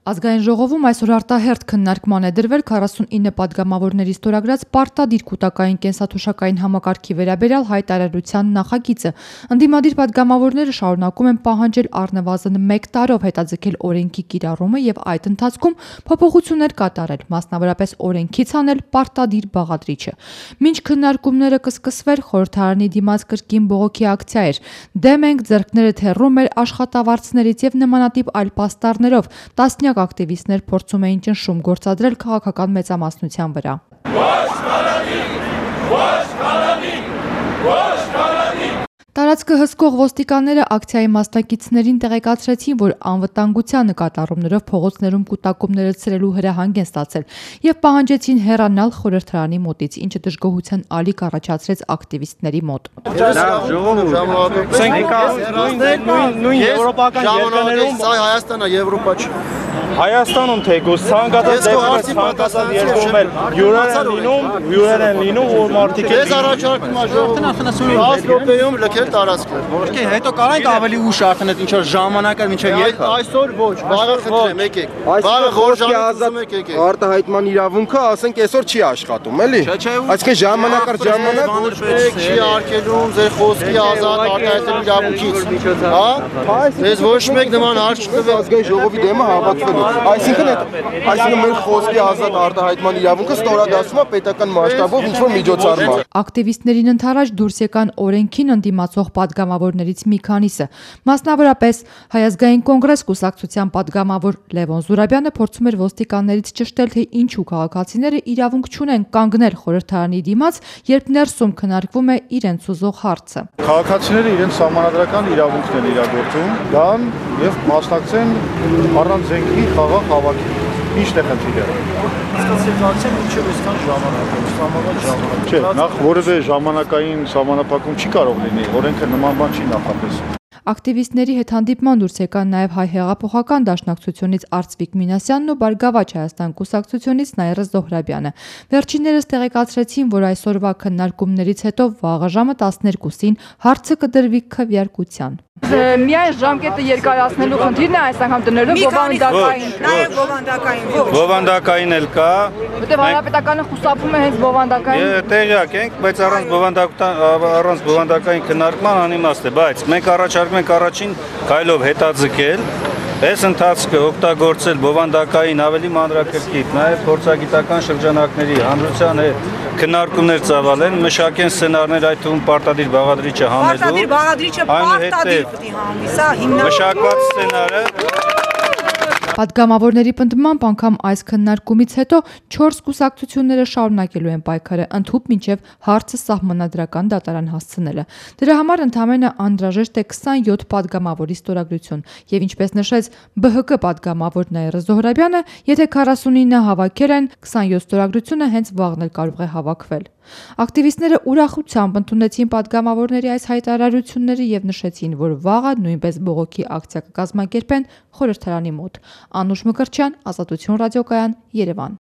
Ազգային ժողովում այսօր արտահերթ քննարկման է դրվել 49 падգամավորների ստորագրած պարտադիր կൂտակային կենսաթոշակային համակարգի վերաբերյալ հայտարարության նախագիծը։ Ընդդիմադիր падգամավորները շարունակում են պահանջել առնվազն 1 տարով հետաձգել օրենքի կիրառումը եւ այդ ընթացքում փոփոխություններ կատարել, մասնավորապես օրենքից անել պարտադիր բաղադրիչը։ Մինչ քննարկումները կսկսվեր, խորհրդարանի դիմաց կրկին բողոքի ակցիա էր։ Դեմ ենք, ձեռքները թեռում մեր աշխատավարձներից եւ նմանատիպ այլ պաստառներով տասնյակ ակտիվիստներ փորձում էին ճնշում գործադրել քաղաքական մեծամասնության վրա։ Տարածքը հսկող ոստիկանները ակցիայի մասնակիցներին տեղեկացրեցին, որ անվտանգության նկատառումներով փողոցներում կուտակումները ցրելու հրահանգ են ստացել եւ պահանջեցին հեռանալ խորհրդարանի մոտից, ինչը դժգոհության ալիք առաջացրեց ակտիվիստների մոտ։ Նույն եվրոպական երկրներում Հայաստանը Եվրոպա չի։ Հայաստանում թեկուզ ցանկացած երկրում էլ հյուրեր են լինում, որ մարդիկ են առաջարկում ժողովրդին րոպեում լքել տարածքը։ Ոչ, հետո կարանք ավելի ուշ արդեն այդ ինչ որ ժամանակը մինչև երբ։ Այսօր ոչ, վաղը խնդրեմ եկեք։ Վաղը խորժանի ուզում եք եկեք։ Արտահայտման իրավունքը, ասենք, այսօր չի աշխատում, էլի։ Այսինքն ժամանակ առ ժամանակ ոչ մեկ չի արգելում ձեր խոսքի ազատ արտահայտելու իրավունքից։ Հա? Ես ոչ մեկ նման հարց չտվեց ազգային ժողովի դեմը հավաքվելու։ Այսինքն մեր խոսքի ազատ արտահայտման իրավունքը ստորադասվում է պետական մասշտաբով ինչ-որ միջոցառման։ Ակտիվիստներին ընդառաջ դուրս եկան օրենքին ընդդիմացող падգամավորներից մի քանիսը։ Մասնավորապես Հայ ազգային կոնգրես կուսակցության падգամավոր Լևոն Զուրաբյանը փորձում էր ոստիկաններից ճշտել, թե ինչու քաղաքացիները իրավունք չունեն կանգնել խորհրդարանի դիմաց, երբ ներսում քննարկվում է իրենց ուզող հարցը։ Քաղաքացիները իրենց սահմանադրական իրավունքն են իրագործում, գան եւ մասնակցեն առանց զենքի խաղաղ հավաքի։ Ի՞նչն է խնդիրը։ Ստացիոնարացիան ինչու այսքան ժամանակ։ Չէ, նախ որևէ ժամանակային սահմանափակում չի կարող լինի, օրենքը նման բան չի նախատեսում։ Ակտիվիստների հետ հանդիպման դուրս եկան նաև Հայ հեղափոխական դաշնակցությունից Արծվիկ Մինասյանն ու Բարգավաճ Հայաստան կուսակցությունից Նաիրա Զոհրաբյանը։ Վերջիններս տեղեկացրեցին, որ այսօրվա քննարկումներից հետո վաղը ժամը 12-ին հարցը կդրվի քվեարկության։ Միայն ժամկետը երկարացնելու խնդիրն է այս անգամ դնելու բովանդակային։ Նաև բովանդակային։ Բովանդակային էլ կա։ Որտեղ հանրապետականը խուսափում է հենց բովանդակային։ Տեղյակ ենք, բայց առանց բովանդակային քննարկման անիմաստ է, բայց մենք առաջարկում ենք առաջին քայլով հետաձգել այս ընթացքը օգտագործել բովանդակային ավելի մանրակրկիտ, նաև փորձագիտական շրջանակների հանրության հետ քննարկումներ ծավալեն, մշակեն սցենարներ, այդ թվում պարտադիր բաղադրիչը հանելու։ Պարտադիր բաղադրիչը պարտադիր պիտի հանի, սա հիմնական մշակված սցենարը։ Падգամավորների պնդմամբ անգամ այս քննարկումից հետո 4 կուսակցությունները շարունակելու են պայքարը ընդհուպ մինչև հարցը սահմանադրական դատարան հասցնելը։ Դրա համար ընդամենը անհրաժեշտ է 27 падգամավորի ստորագրություն եւ ինչպես նշեց ԲՀԿ падգամավոր Նաիրա Զոհրաբյանը, եթե 49 հավաքել են, 27 ստորագրությունը հենց վաղն էլ կարող է հավաքվել։ Ակտիվիստները ուրախությամբ ընդունեցին падգամավորների այս հայտարարությունները եւ նշեցին, որ վաղը նույնպես բողոքի ակցիա կկազմակերպեն խորհրդարանի մոտ։ Անուշ Մկրտչյան, Ազատություն ռադիոկայան, Երևան։